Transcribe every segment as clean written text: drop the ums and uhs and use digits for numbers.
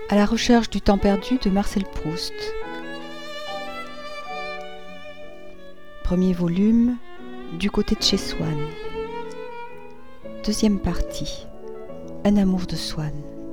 À la recherche du temps perdu de Marcel Proust. Premier volume, Du côté de chez Swann. Deuxième partie, Un amour de Swann.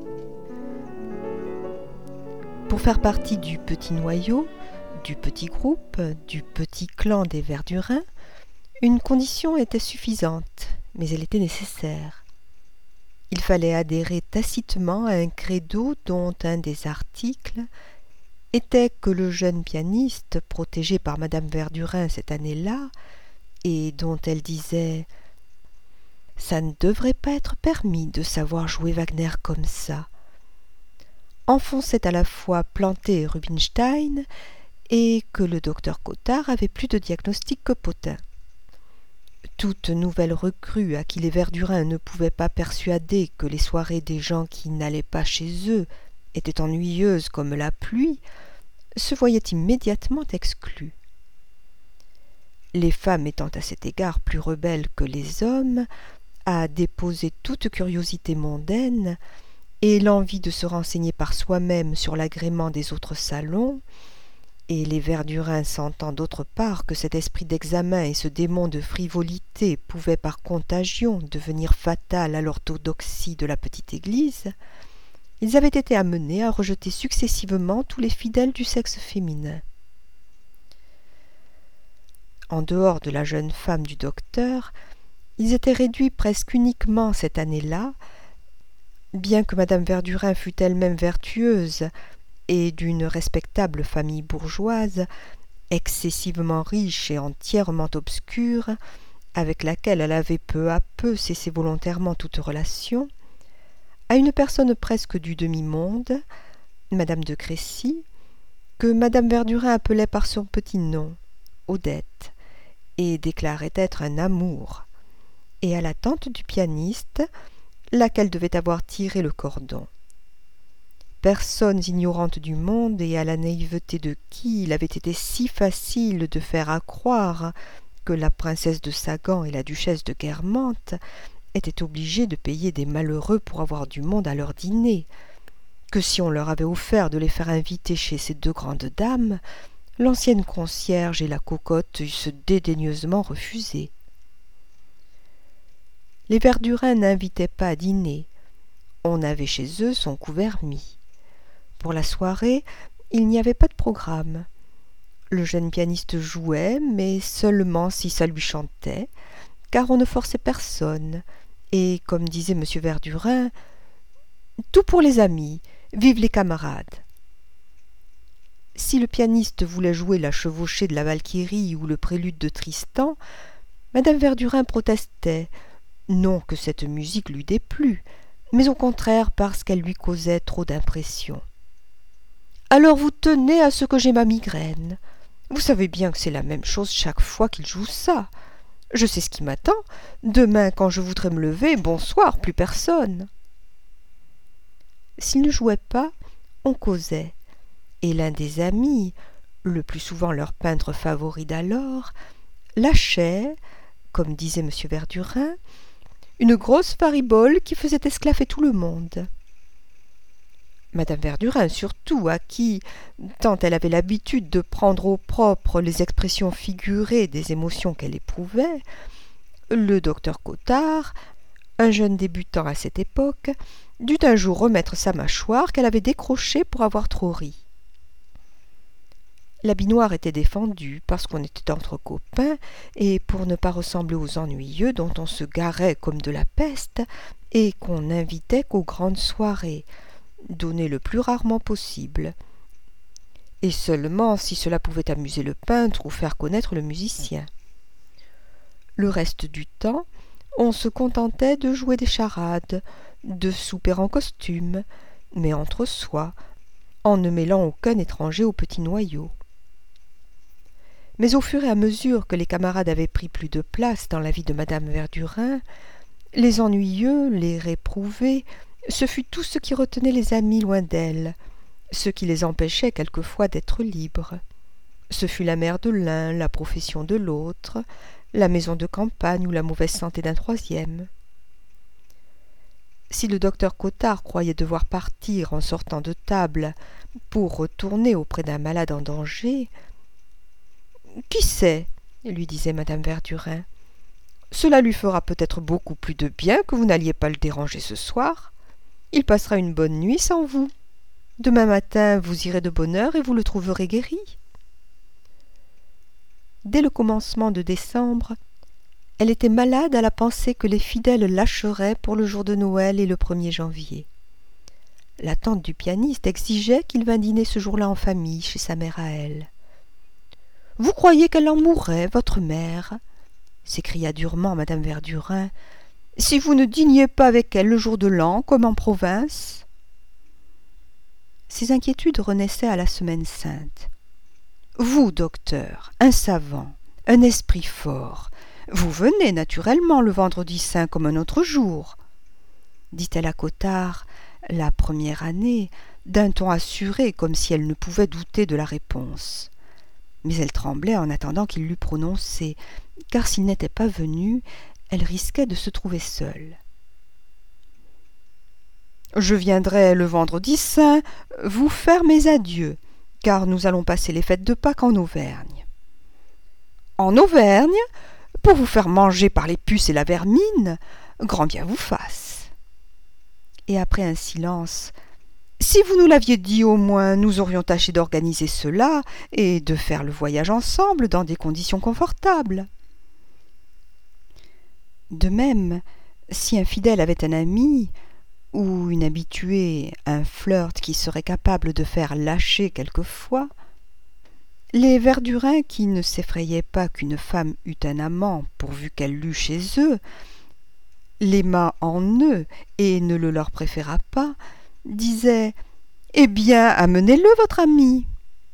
Pour faire partie du petit noyau, du petit groupe, du petit clan des Verdurins, une condition était suffisante, mais elle était nécessaire. Il fallait adhérer tacitement à un credo dont un des articles était que le jeune pianiste, protégé par Madame Verdurin cette année-là, et dont elle disait « Ça ne devrait pas être permis de savoir jouer Wagner comme ça », enfonçait à la fois Planté et Rubinstein, et que le docteur Cottard avait plus de diagnostic que Potin. Toute nouvelle recrue à qui les Verdurins ne pouvaient pas persuader que les soirées des gens qui n'allaient pas chez eux étaient ennuyeuses comme la pluie, se voyait immédiatement exclue. Les femmes étant à cet égard plus rebelles que les hommes, à déposer toute curiosité mondaine et l'envie de se renseigner par soi-même sur l'agrément des autres salons, et les Verdurins sentant d'autre part que cet esprit d'examen et ce démon de frivolité pouvaient par contagion devenir fatal à l'orthodoxie de la petite Église, ils avaient été amenés à rejeter successivement tous les fidèles du sexe féminin. En dehors de la jeune femme du docteur, ils étaient réduits presque uniquement cette année-là, bien que Madame Verdurin fût elle-même vertueuse et d'une respectable famille bourgeoise, excessivement riche et entièrement obscure, avec laquelle elle avait peu à peu cessé volontairement toute relation, à une personne presque du demi-monde, Madame de Crécy, que Madame Verdurin appelait par son petit nom, Odette, et déclarait être un amour, et à la tante du pianiste, laquelle devait avoir tiré le cordon. Personnes ignorantes du monde et à la naïveté de qui il avait été si facile de faire accroire que la princesse de Sagan et la duchesse de Guermantes étaient obligées de payer des malheureux pour avoir du monde à leur dîner, que si on leur avait offert de les faire inviter chez ces deux grandes dames, l'ancienne concierge et la cocotte eussent dédaigneusement refusé. Les Verdurins n'invitaient pas à dîner. On avait chez eux son couvert mis. Pour la soirée, il n'y avait pas de programme. Le jeune pianiste jouait, mais seulement si ça lui chantait, car on ne forçait personne, et, comme disait M. Verdurin, « Tout pour les amis, vive les camarades !» Si le pianiste voulait jouer la chevauchée de la Valkyrie ou le prélude de Tristan, Madame Verdurin protestait, non que cette musique lui déplût, mais au contraire parce qu'elle lui causait trop d'impression. « Alors vous tenez à ce que j'ai ma migraine. Vous savez bien que c'est la même chose chaque fois qu'il joue ça. Je sais ce qui m'attend. Demain, quand je voudrais me lever, bonsoir, plus personne. » S'il ne jouait pas, on causait, et l'un des amis, le plus souvent leur peintre favori d'alors, lâchait, comme disait M. Verdurin, une grosse faribole qui faisait esclaffer tout le monde. Madame Verdurin surtout, à qui, tant elle avait l'habitude de prendre au propre les expressions figurées des émotions qu'elle éprouvait, le docteur Cottard, un jeune débutant à cette époque, dut un jour remettre sa mâchoire qu'elle avait décrochée pour avoir trop ri. L'habit noir était défendu parce qu'on était entre copains et pour ne pas ressembler aux ennuyeux dont on se garait comme de la peste et qu'on n'invitait qu'aux grandes soirées, données le plus rarement possible, et seulement si cela pouvait amuser le peintre ou faire connaître le musicien. Le reste du temps, on se contentait de jouer des charades, de souper en costume, mais entre soi, en ne mêlant aucun étranger au petit noyau. Mais au fur et à mesure que les camarades avaient pris plus de place dans la vie de Madame Verdurin, les ennuyeux, les réprouvés, ce fut tout ce qui retenait les amis loin d'elle, ce qui les empêchait quelquefois d'être libres. Ce fut la mère de l'un, la profession de l'autre, la maison de campagne ou la mauvaise santé d'un troisième. Si le docteur Cottard croyait devoir partir en sortant de table pour retourner auprès d'un malade en danger, « Qui sait, lui disait madame Verdurin, cela lui fera peut-être beaucoup plus de bien que vous n'alliez pas le déranger ce soir. Il passera une bonne nuit sans vous. Demain matin, vous irez de bonne heure et vous le trouverez guéri. » Dès le commencement de décembre, elle était malade à la pensée que les fidèles lâcheraient pour le jour de Noël et le 1er janvier. La tante du pianiste exigeait qu'il vînt dîner ce jour-là en famille chez sa mère à elle. « Vous croyez qu'elle en mourrait, votre mère ?» s'écria durement madame Verdurin, « si vous ne dîniez pas avec elle le jour de l'an, comme en province ?» Ces inquiétudes renaissaient à la Semaine sainte. « Vous, docteur, un savant, un esprit fort, vous venez naturellement le vendredi saint comme un autre jour, » dit-elle à Cottard, la première année, d'un ton assuré comme si elle ne pouvait douter de la réponse. Mais elle tremblait en attendant qu'il l'eût prononcée, car s'il n'était pas venu, elle risquait de se trouver seule. « Je viendrai le vendredi saint vous faire mes adieux, car nous allons passer les fêtes de Pâques en Auvergne. »« En Auvergne ? Pour vous faire manger par les puces et la vermine ? Grand bien vous fasse. » Et après un silence, « Si vous nous l'aviez dit au moins, nous aurions tâché d'organiser cela et de faire le voyage ensemble dans des conditions confortables. » De même, si un fidèle avait un ami, ou une habituée, un flirt qui serait capable de faire lâcher quelquefois, les Verdurin, qui ne s'effrayaient pas qu'une femme eût un amant pourvu qu'elle l'eût chez eux, l'aima en eux et ne le leur préféra pas, disaient « Eh bien, amenez-le, votre ami !»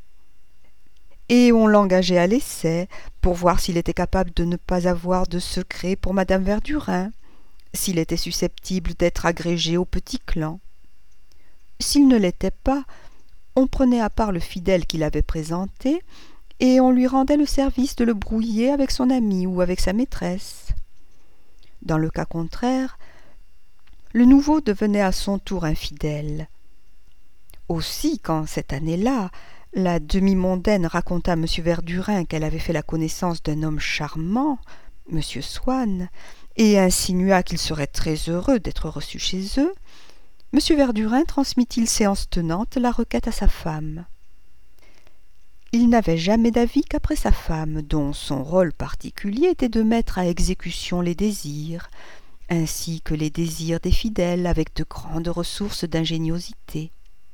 Et on l'engageait à l'essai pour voir s'il était capable de ne pas avoir de secret pour madame Verdurin, s'il était susceptible d'être agrégé au petit clan. S'il ne l'était pas, on prenait à part le fidèle qui l'avait présenté, et on lui rendait le service de le brouiller avec son ami ou avec sa maîtresse. Dans le cas contraire, le nouveau devenait à son tour infidèle. Aussi, quand cette année-là, la demi-mondaine raconta à M. Verdurin qu'elle avait fait la connaissance d'un homme charmant, M. Swann, et insinua qu'il serait très heureux d'être reçu chez eux, M. Verdurin transmit-il séance tenante la requête à sa femme. Il n'avait jamais d'avis qu'après sa femme, dont son rôle particulier était de mettre à exécution les désirs, ainsi que les désirs des fidèles avec de grandes ressources d'ingéniosité.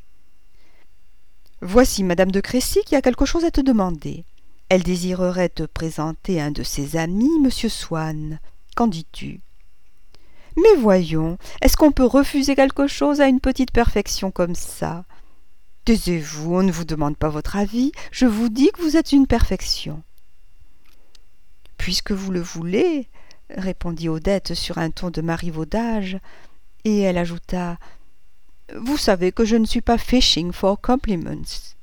« Voici madame de Crécy qui a quelque chose à te demander. Elle désirerait te présenter un de ses amis, M. Swann. Qu'en dis-tu ? » « Mais voyons, est-ce qu'on peut refuser quelque chose à une petite perfection comme ça ? Taisez-vous, on ne vous demande pas votre avis, je vous dis que vous êtes une perfection. »« Puisque vous le voulez, » répondit Odette sur un ton de marivaudage, et elle ajouta « Vous savez que je ne suis pas fishing for compliments. »«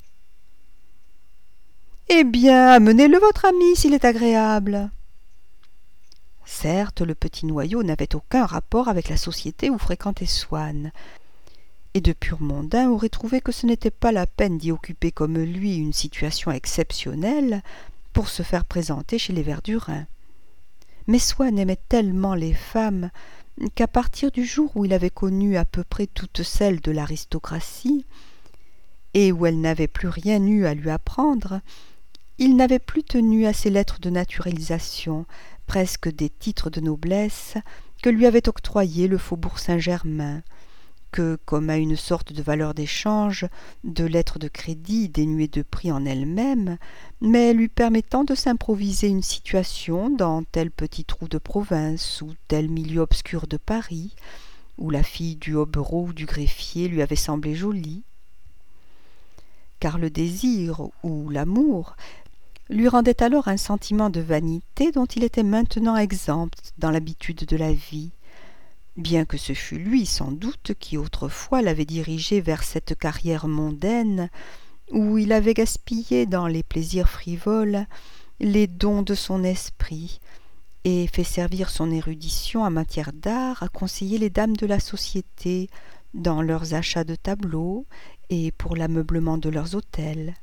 Eh bien, amenez-le votre ami s'il est agréable. » Certes, le petit noyau n'avait aucun rapport avec la société où fréquentait Swann, et de pur mondain aurait trouvé que ce n'était pas la peine d'y occuper comme lui une situation exceptionnelle pour se faire présenter chez les Verdurin. Mais Swann aimait tellement les femmes qu'à partir du jour où il avait connu à peu près toutes celles de l'aristocratie, et où elle n'avait plus rien eu à lui apprendre, il n'avait plus tenu à ses lettres de naturalisation, presque des titres de noblesse, que lui avait octroyé le faubourg Saint-Germain, que, comme à une sorte de valeur d'échange, de lettres de crédit dénuées de prix en elles-mêmes, mais lui permettant de s'improviser une situation dans tel petit trou de province ou tel milieu obscur de Paris, où la fille du hobereau ou du greffier lui avait semblé jolie. Car le désir ou l'amour lui rendait alors un sentiment de vanité dont il était maintenant exempt dans l'habitude de la vie, bien que ce fût lui sans doute qui autrefois l'avait dirigé vers cette carrière mondaine où il avait gaspillé dans les plaisirs frivoles les dons de son esprit et fait servir son érudition en matière d'art à conseiller les dames de la société dans leurs achats de tableaux et pour l'ameublement de leurs hôtels,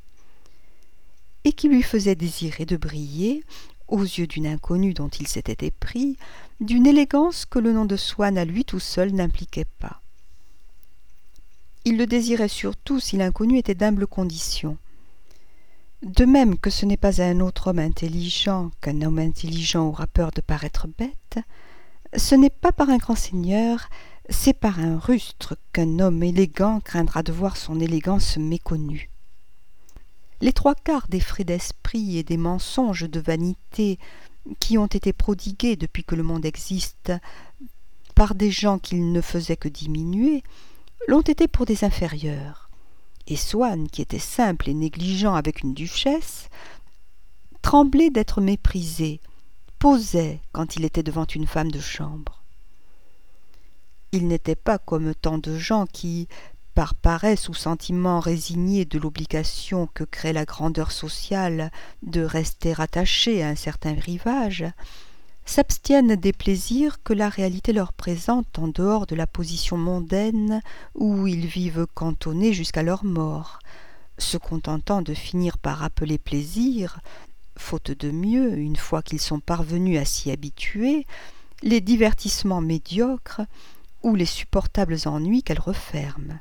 et qui lui faisait désirer de briller, aux yeux d'une inconnue dont il s'était épris, d'une élégance que le nom de Swann à lui tout seul n'impliquait pas. Il le désirait surtout si l'inconnu était d'humble condition. De même que ce n'est pas à un autre homme intelligent qu'un homme intelligent aura peur de paraître bête, ce n'est pas par un grand seigneur, c'est par un rustre qu'un homme élégant craindra de voir son élégance méconnue. Les trois quarts des frais d'esprit et des mensonges de vanité qui ont été prodigués depuis que le monde existe par des gens qu'il ne faisait que diminuer, l'ont été pour des inférieurs. Et Swann, qui était simple et négligent avec une duchesse, tremblait d'être méprisé, posait quand il était devant une femme de chambre. Il n'était pas comme tant de gens qui, par paresse ou sentiment résigné de l'obligation que crée la grandeur sociale de rester attachés à un certain rivage, s'abstiennent des plaisirs que la réalité leur présente en dehors de la position mondaine où ils vivent cantonnés jusqu'à leur mort, se contentant de finir par appeler plaisir, faute de mieux, une fois qu'ils sont parvenus à s'y habituer, les divertissements médiocres ou les supportables ennuis qu'elles referment.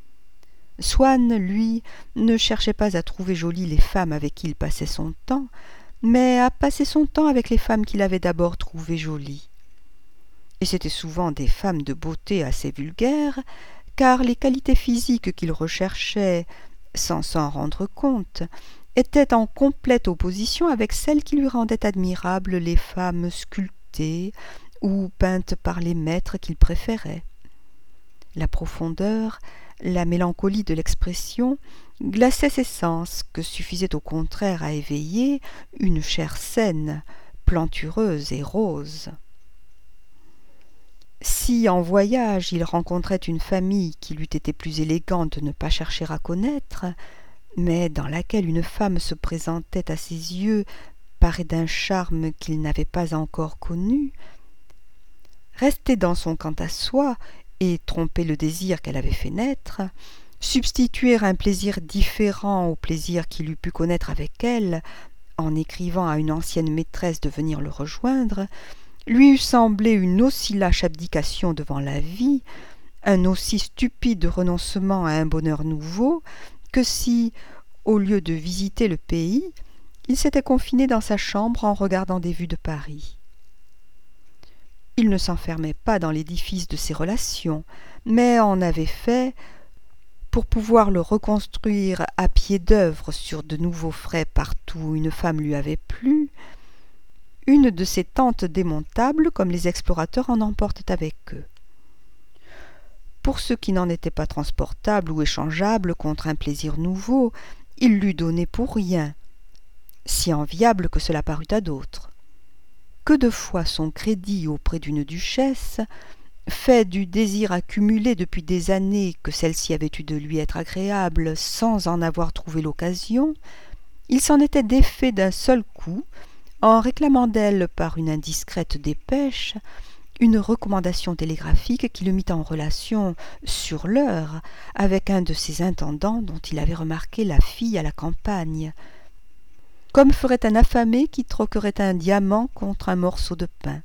Swann, lui, ne cherchait pas à trouver jolies les femmes avec qui il passait son temps, mais à passer son temps avec les femmes qu'il avait d'abord trouvées jolies. Et c'étaient souvent des femmes de beauté assez vulgaire, car les qualités physiques qu'il recherchait, sans s'en rendre compte, étaient en complète opposition avec celles qui lui rendaient admirables les femmes sculptées ou peintes par les maîtres qu'il préférait. La profondeur, la mélancolie de l'expression glaçait ses sens, que suffisait au contraire à éveiller une chair saine, plantureuse et rose. Si en voyage il rencontrait une famille qu'il eût été plus élégant de ne pas chercher à connaître, mais dans laquelle une femme se présentait à ses yeux parée d'un charme qu'il n'avait pas encore connu, rester dans son quant à soi et tromper le désir qu'elle avait fait naître, substituer un plaisir différent au plaisir qu'il eût pu connaître avec elle, en écrivant à une ancienne maîtresse de venir le rejoindre, lui eût semblé une aussi lâche abdication devant la vie, un aussi stupide renoncement à un bonheur nouveau, que si, au lieu de visiter le pays, il s'était confiné dans sa chambre en regardant des vues de Paris. Il ne s'enfermait pas dans l'édifice de ses relations, mais en avait fait, pour pouvoir le reconstruire à pied d'œuvre sur de nouveaux frais partout où une femme lui avait plu, une de ces tentes démontables comme les explorateurs en emportent avec eux. Pour ceux qui n'en étaient pas transportables ou échangeables contre un plaisir nouveau, il l'eût donné pour rien, si enviable que cela parût à d'autres. Que de fois son crédit auprès d'une duchesse, fait du désir accumulé depuis des années que celle-ci avait eu de lui être agréable sans en avoir trouvé l'occasion, il s'en était défait d'un seul coup en réclamant d'elle par une indiscrète dépêche une recommandation télégraphique qui le mit en relation sur l'heure avec un de ses intendants dont il avait remarqué la fille à la campagne, comme ferait un affamé qui troquerait un diamant contre un morceau de pain.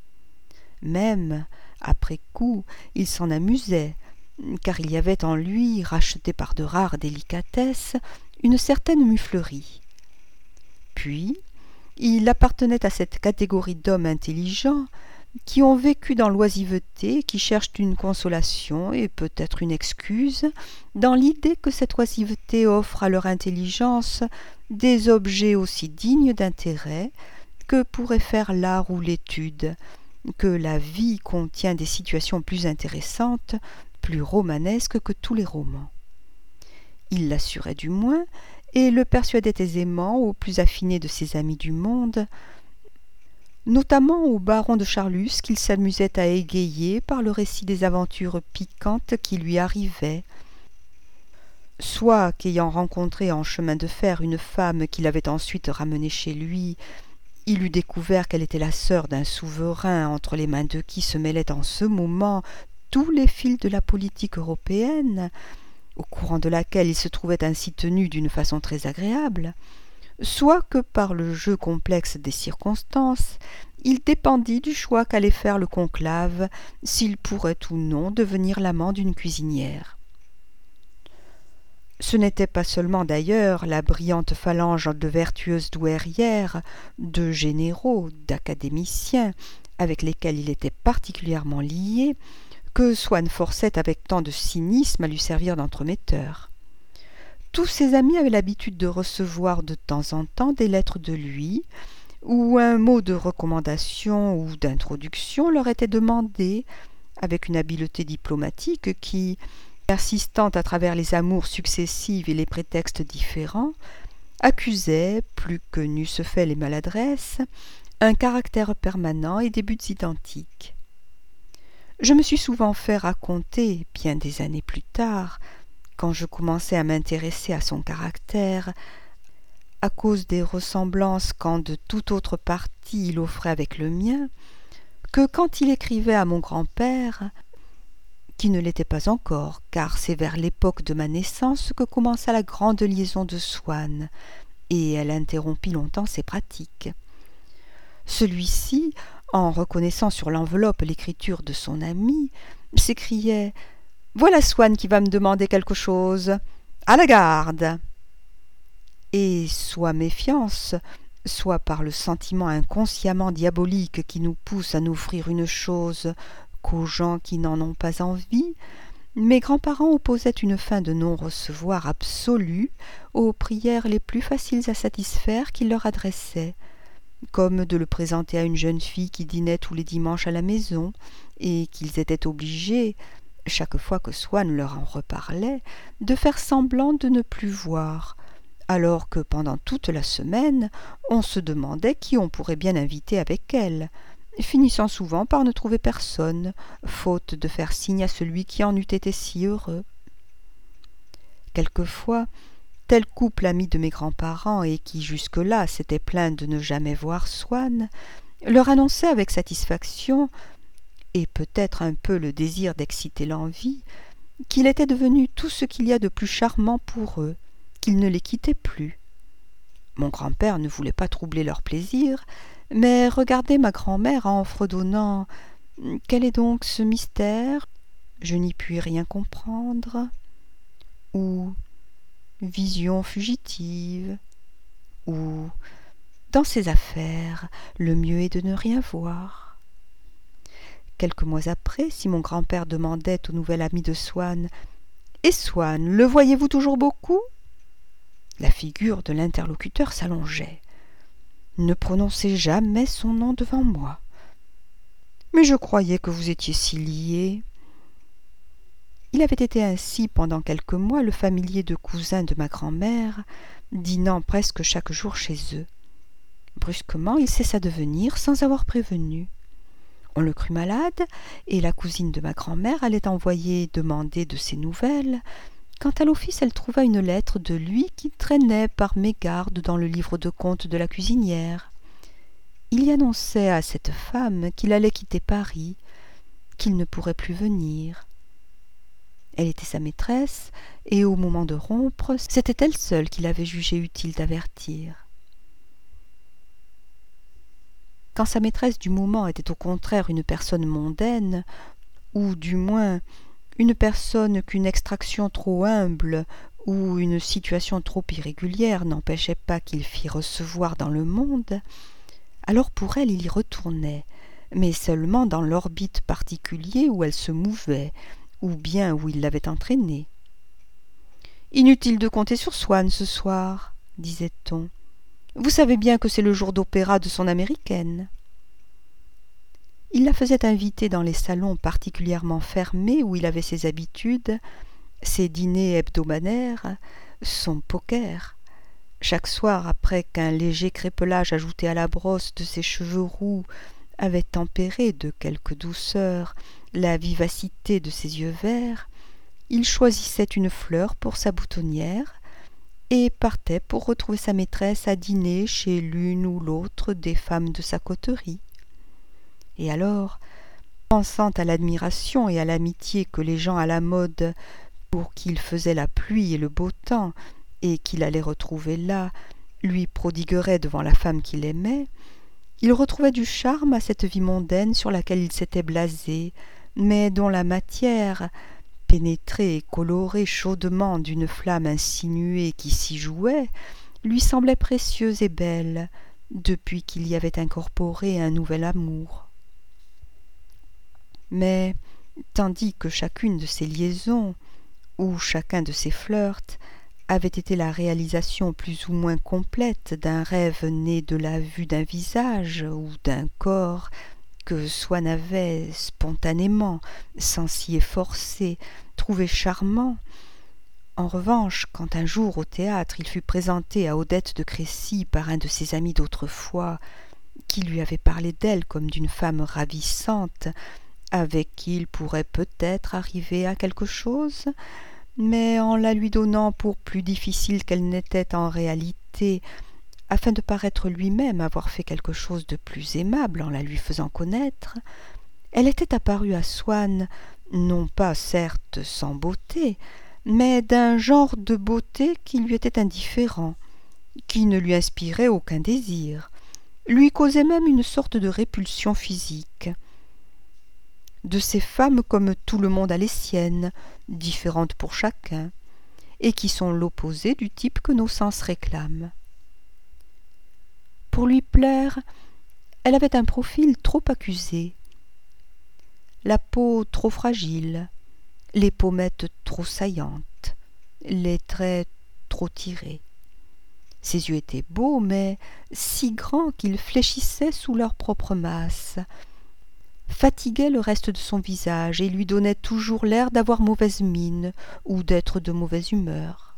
Même, après coup, il s'en amusait, car il y avait en lui, racheté par de rares délicatesses, une certaine muflerie. Puis, il appartenait à cette catégorie d'hommes intelligents qui ont vécu dans l'oisiveté, qui cherchent une consolation et peut-être une excuse, dans l'idée que cette oisiveté offre à leur intelligence des objets aussi dignes d'intérêt que pourrait faire l'art ou l'étude, que la vie contient des situations plus intéressantes, plus romanesques que tous les romans. Il l'assurait du moins, et le persuadait aisément aux plus affinés de ses amis du monde, notamment au baron de Charlus qu'il s'amusait à égayer par le récit des aventures piquantes qui lui arrivaient, soit qu'ayant rencontré en chemin de fer une femme qu'il avait ensuite ramenée chez lui, Il eût découvert qu'elle était la sœur d'un souverain entre les mains de qui se mêlaient en ce moment tous les fils de la politique européenne, au courant de laquelle il se trouvait ainsi tenu d'une façon très agréable, soit que par le jeu complexe des circonstances, il dépendit du choix qu'allait faire le conclave s'il pourrait ou non devenir l'amant d'une cuisinière. Ce n'était pas seulement d'ailleurs la brillante phalange de vertueuses douairières, de généraux, d'académiciens, avec lesquels il était particulièrement lié, que Swann forçait avec tant de cynisme à lui servir d'entremetteur. Tous ses amis avaient l'habitude de recevoir de temps en temps des lettres de lui, où un mot de recommandation ou d'introduction leur était demandé, avec une habileté diplomatique qui, persistant à travers les amours successives et les prétextes différents, accusait, plus que n'eussent fait les maladresses, un caractère permanent et des buts identiques. Je me suis souvent fait raconter, bien des années plus tard, quand je commençais à m'intéresser à son caractère, à cause des ressemblances qu'en de toute autre partie il offrait avec le mien, que quand il écrivait à mon grand-père, qui ne l'était pas encore, car c'est vers l'époque de ma naissance que commença la grande liaison de Swann, et elle interrompit longtemps ses pratiques. Celui-ci, en reconnaissant sur l'enveloppe l'écriture de son ami, s'écriait « Voilà Swann qui va me demander quelque chose. À la garde !» Et soit méfiance, soit par le sentiment inconsciemment diabolique qui nous pousse à n'offrir une chose qu'aux gens qui n'en ont pas envie, mes grands-parents opposaient une fin de non-recevoir absolue aux prières les plus faciles à satisfaire qu'ils leur adressaient, comme de le présenter à une jeune fille qui dînait tous les dimanches à la maison, et qu'ils étaient obligés, chaque fois que Swann leur en reparlait, de faire semblant de ne plus voir, alors que pendant toute la semaine, on se demandait qui on pourrait bien inviter avec elle, finissant souvent par ne trouver personne, faute de faire signe à celui qui en eût été si heureux. Quelquefois, tel couple ami de mes grands-parents et qui jusque-là s'était plaint de ne jamais voir Swann, leur annonçait avec satisfaction, et peut-être un peu le désir d'exciter l'envie, qu'il était devenu tout ce qu'il y a de plus charmant pour eux, qu'il ne les quittait plus. Mon grand-père ne voulait pas troubler leur plaisir, mais regardait ma grand-mère en fredonnant « Quel est donc ce mystère ? Je n'y puis rien comprendre. » ou « Vision fugitive. » ou « Dans ces affaires, le mieux est de ne rien voir. » Quelques mois après, si mon grand-père demandait au nouvel ami de Swann « Et Swann, le voyez-vous toujours beaucoup ?» La figure de l'interlocuteur s'allongeait. « Ne prononcez jamais son nom devant moi. »« Mais je croyais que vous étiez si liés. » Il avait été ainsi pendant quelques mois le familier de cousins de ma grand-mère, dînant presque chaque jour chez eux. Brusquement, il cessa de venir sans avoir prévenu. On le crut malade, et la cousine de ma grand-mère allait envoyer demander de ses nouvelles, quand à l'office elle trouva une lettre de lui qui traînait par mégarde dans le livre de compte de la cuisinière. Il y annonçait à cette femme qu'il allait quitter Paris, qu'il ne pourrait plus venir. Elle était sa maîtresse, et au moment de rompre, c'était elle seule qu'il avait jugé utile d'avertir. Quand sa maîtresse du moment était au contraire une personne mondaine, ou du moins une personne qu'une extraction trop humble ou une situation trop irrégulière n'empêchait pas qu'il fît recevoir dans le monde, alors pour elle il y retournait, mais seulement dans l'orbite particulier où elle se mouvait, ou bien où il l'avait entraînée. « Inutile de compter sur Swann ce soir, » disait-on. « Vous savez bien que c'est le jour d'opéra de son américaine. » Il la faisait inviter dans les salons particulièrement fermés où il avait ses habitudes, ses dîners hebdomadaires, son poker. Chaque soir, après qu'un léger crépelage ajouté à la brosse de ses cheveux roux avait tempéré de quelque douceur la vivacité de ses yeux verts, il choisissait une fleur pour sa boutonnière, et partait pour retrouver sa maîtresse à dîner chez l'une ou l'autre des femmes de sa coterie. Et alors, pensant à l'admiration et à l'amitié que les gens à la mode, pour qui il faisait la pluie et le beau temps, et qu'il allait retrouver là, lui prodigueraient devant la femme qu'il aimait, il retrouvait du charme à cette vie mondaine sur laquelle il s'était blasé, mais dont la matière, pénétrée et colorée chaudement d'une flamme insinuée qui s'y jouait, lui semblait précieuse et belle, depuis qu'il y avait incorporé un nouvel amour. Mais, tandis que chacune de ces liaisons, ou chacun de ces flirts, avait été la réalisation plus ou moins complète d'un rêve né de la vue d'un visage ou d'un corps que Swann avait spontanément, sans s'y efforcer, trouvé charmant. En revanche, quand un jour au théâtre il fut présenté à Odette de Crécy par un de ses amis d'autrefois, qui lui avait parlé d'elle comme d'une femme ravissante, avec qui il pourrait peut-être arriver à quelque chose, mais en la lui donnant pour plus difficile qu'elle n'était en réalité, afin de paraître lui-même avoir fait quelque chose de plus aimable en la lui faisant connaître, elle était apparue à Swann, non pas certes sans beauté, mais d'un genre de beauté qui lui était indifférent, qui ne lui inspirait aucun désir, lui causait même une sorte de répulsion physique. De ces femmes comme tout le monde a les siennes, différentes pour chacun, et qui sont l'opposé du type que nos sens réclament. Pour lui plaire, elle avait un profil trop accusé, la peau trop fragile, les pommettes trop saillantes, les traits trop tirés. Ses yeux étaient beaux, mais si grands qu'ils fléchissaient sous leur propre masse, fatiguaient le reste de son visage et lui donnaient toujours l'air d'avoir mauvaise mine ou d'être de mauvaise humeur.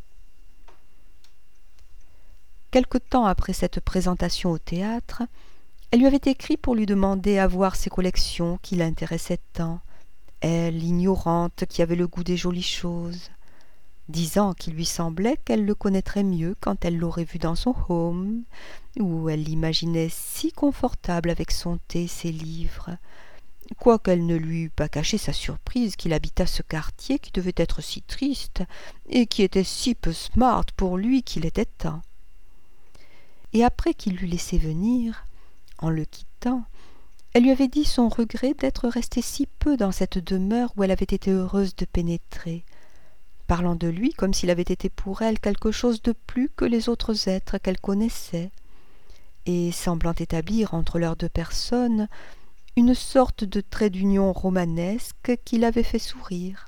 Quelque temps après cette présentation au théâtre, elle lui avait écrit pour lui demander à voir ses collections qui l'intéressaient tant, elle, ignorante, qui avait le goût des jolies choses, disant qu'il lui semblait qu'elle le connaîtrait mieux quand elle l'aurait vu dans son home, où elle l'imaginait si confortable avec son thé et ses livres, quoiqu'elle ne lui eût pas caché sa surprise qu'il habitât ce quartier qui devait être si triste et qui était si peu smart pour lui qu'il était temps. Et après qu'il l'eut laissé venir, en le quittant, elle lui avait dit son regret d'être restée si peu dans cette demeure où elle avait été heureuse de pénétrer, parlant de lui comme s'il avait été pour elle quelque chose de plus que les autres êtres qu'elle connaissait, et semblant établir entre leurs deux personnes une sorte de trait d'union romanesque qui l'avait fait sourire.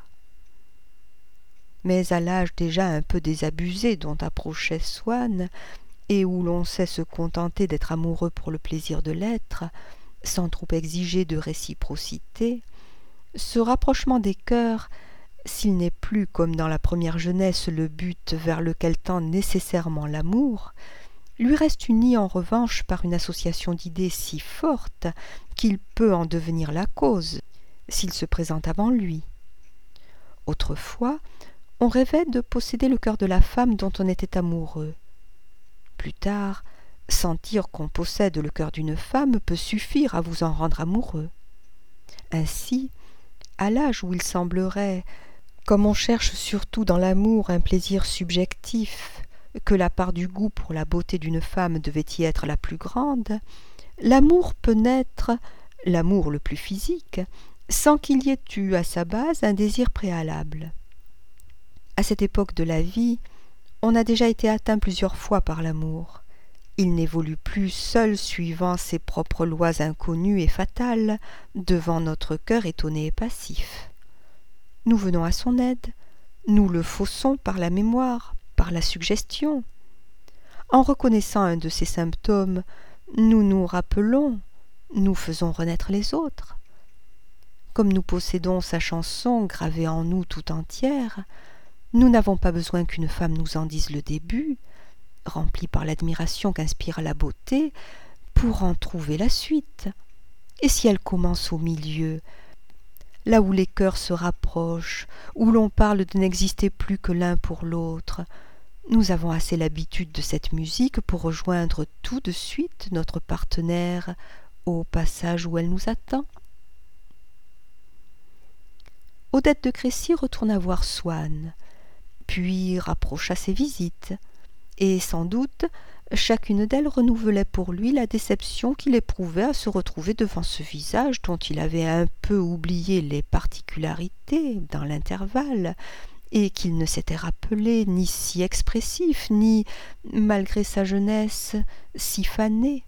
Mais à l'âge déjà un peu désabusé dont approchait Swann, et où l'on sait se contenter d'être amoureux pour le plaisir de l'être, sans trop exiger de réciprocité, ce rapprochement des cœurs, s'il n'est plus comme dans la première jeunesse le but vers lequel tend nécessairement l'amour, lui reste uni en revanche par une association d'idées si forte qu'il peut en devenir la cause, s'il se présente avant lui. Autrefois, on rêvait de posséder le cœur de la femme dont on était amoureux. Plus tard, sentir qu'on possède le cœur d'une femme peut suffire à vous en rendre amoureux. Ainsi, à l'âge où il semblerait, comme on cherche surtout dans l'amour un plaisir subjectif, que la part du goût pour la beauté d'une femme devait y être la plus grande, l'amour peut naître, l'amour le plus physique, sans qu'il y ait eu à sa base un désir préalable. À cette époque de la vie, on a déjà été atteint plusieurs fois par l'amour. Il n'évolue plus seul suivant ses propres lois inconnues et fatales, devant notre cœur étonné et passif. Nous venons à son aide, nous le faussons par la mémoire, par la suggestion. En reconnaissant un de ces symptômes, nous nous rappelons, nous faisons renaître les autres. Comme nous possédons sa chanson gravée en nous tout entière, nous n'avons pas besoin qu'une femme nous en dise le début, rempli par l'admiration qu'inspire la beauté, pour en trouver la suite. Et si elle commence au milieu, là où les cœurs se rapprochent, où l'on parle de n'exister plus que l'un pour l'autre, Nous avons assez l'habitude de cette musique pour rejoindre tout de suite notre partenaire au passage où elle nous attend. Odette de Crécy retourna voir Swann, puis rapprocha ses visites, et sans doute chacune d'elles renouvelait pour lui la déception qu'il éprouvait à se retrouver devant ce visage dont il avait un peu oublié les particularités dans l'intervalle, et qu'il ne s'était rappelé ni si expressif, ni, malgré sa jeunesse, si fané.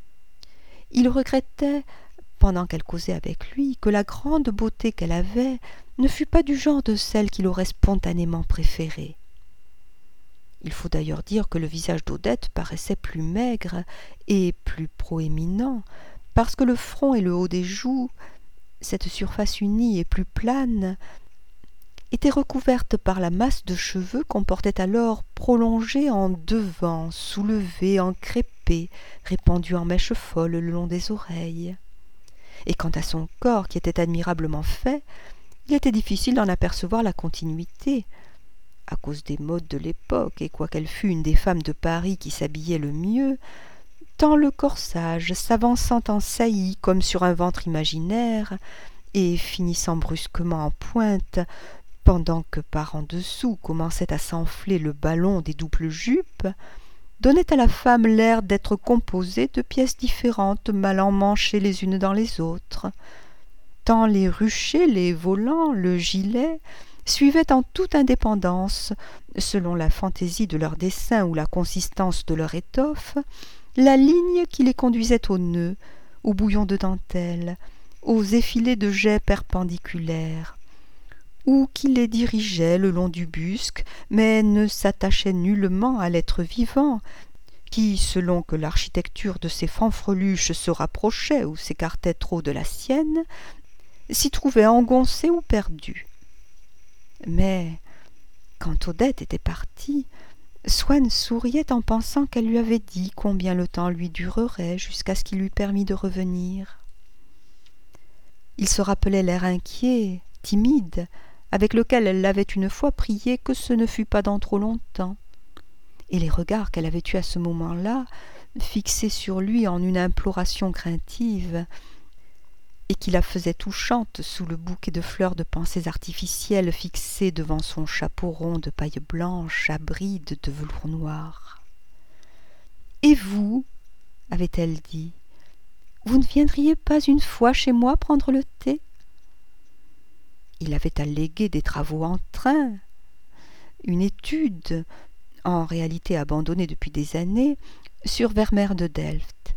Il regrettait, pendant qu'elle causait avec lui, que la grande beauté qu'elle avait ne fût pas du genre de celle qu'il aurait spontanément préférée. Il faut d'ailleurs dire que le visage d'Odette paraissait plus maigre et plus proéminent, parce que le front et le haut des joues, cette surface unie et plus plane, étaient recouvertes par la masse de cheveux qu'on portait alors prolongés en devant, soulevés, encrépés, répandus en mèches folles le long des oreilles. Et quant à son corps, qui était admirablement fait, il était difficile d'en apercevoir la continuité, à cause des modes de l'époque, et quoiqu'elle fût une des femmes de Paris qui s'habillait le mieux, tant le corsage, s'avançant en saillie comme sur un ventre imaginaire, et finissant brusquement en pointe, pendant que par en dessous commençait à s'enfler le ballon des doubles jupes, donnait à la femme l'air d'être composée de pièces différentes mal emmanchées les unes dans les autres. Tant les ruchers, les volants, le gilet suivaient en toute indépendance, selon la fantaisie de leur dessin ou la consistance de leur étoffe, la ligne qui les conduisait au nœud, au bouillon de dentelle, aux effilés de jais perpendiculaires, ou qui les dirigeait le long du busc, mais ne s'attachait nullement à l'être vivant, qui, selon que l'architecture de ses fanfreluches se rapprochait ou s'écartait trop de la sienne, s'y trouvait engoncé ou perdu. Mais, quand Odette était partie, Swann souriait en pensant qu'elle lui avait dit combien le temps lui durerait jusqu'à ce qu'il lui permît de revenir. Il se rappelait l'air inquiet, timide, avec lequel elle l'avait une fois prié que ce ne fût pas dans trop longtemps, et les regards qu'elle avait eus à ce moment-là, fixés sur lui en une imploration craintive, et qui la faisait touchante sous le bouquet de fleurs de pensées artificielles fixées devant son chapeau rond de paille blanche à brides de velours noir. « Et vous, avait-elle dit, vous ne viendriez pas une fois chez moi prendre le thé ?» Il avait allégué des travaux en train, une étude, en réalité abandonnée depuis des années, sur Vermeer de Delft.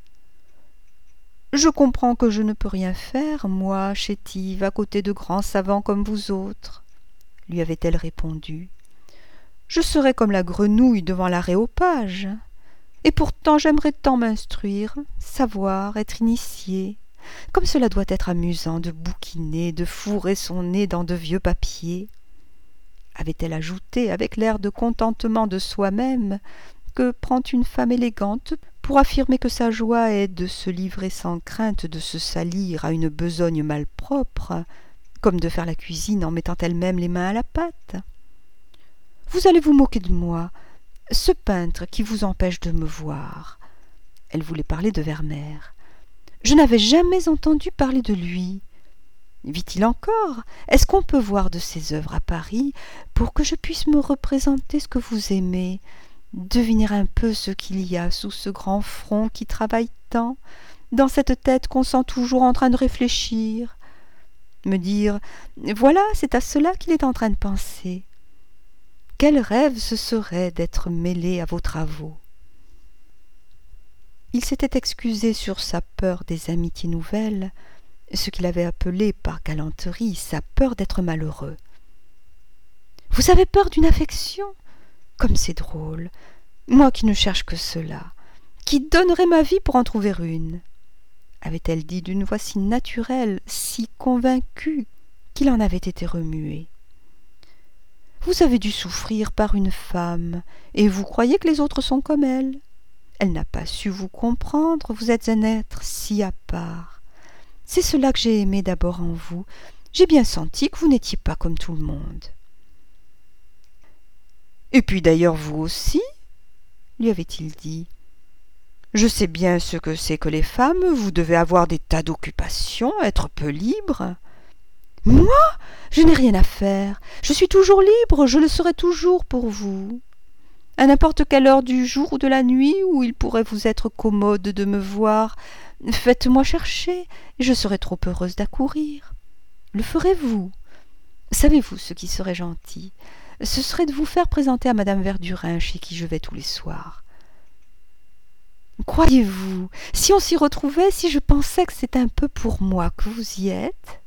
« Je comprends que je ne peux rien faire, moi, chétive, à côté de grands savants comme vous autres, » lui avait-elle répondu. « Je serais comme la grenouille devant l'aréopage, et pourtant j'aimerais tant m'instruire, savoir, être initiée. Comme cela doit être amusant de bouquiner, de fourrer son nez dans de vieux papiers. » Avait-elle ajouté avec l'air de contentement de soi-même que prend une femme élégante pour affirmer que sa joie est de se livrer sans crainte de se salir à une besogne malpropre, comme de faire la cuisine en mettant elle-même les mains à la pâte. « Vous allez vous moquer de moi, ce peintre qui vous empêche de me voir. » Elle voulait parler de Vermeer. « Je n'avais jamais entendu parler de lui. Vit-il encore? Est-ce qu'on peut voir de ses œuvres à Paris pour que je puisse me représenter ce que vous aimez, deviner un peu ce qu'il y a sous ce grand front qui travaille tant, dans cette tête qu'on sent toujours en train de réfléchir, me dire « voilà, c'est à cela qu'il est en train de penser. » Quel rêve ce serait d'être mêlé à vos travaux. Il s'était excusé sur sa peur des amitiés nouvelles, ce qu'il avait appelé par galanterie sa peur d'être malheureux. « Vous avez peur d'une affection? Comme c'est drôle, moi qui ne cherche que cela, qui donnerais ma vie pour en trouver une, » avait-elle dit d'une voix si naturelle, si convaincue, qu'il en avait été remué. « Vous avez dû souffrir par une femme, et vous croyez que les autres sont comme elle. Elle n'a pas su vous comprendre, vous êtes un être si à part. C'est cela que j'ai aimé d'abord en vous. J'ai bien senti que vous n'étiez pas comme tout le monde. » Et puis d'ailleurs vous aussi, lui avait-il dit. Je sais bien ce que c'est que les femmes, vous devez avoir des tas d'occupations, être peu libre. Moi, je n'ai rien à faire. Je suis toujours libre, je le serai toujours pour vous. À n'importe quelle heure du jour ou de la nuit où il pourrait vous être commode de me voir, faites-moi chercher, et je serai trop heureuse d'accourir. Le ferez-vous? Savez-vous ce qui serait gentil? Ce serait de vous faire présenter à madame Verdurin, chez qui je vais tous les soirs. Croyez-vous, si on s'y retrouvait, si je pensais que c'est un peu pour moi que vous y êtes?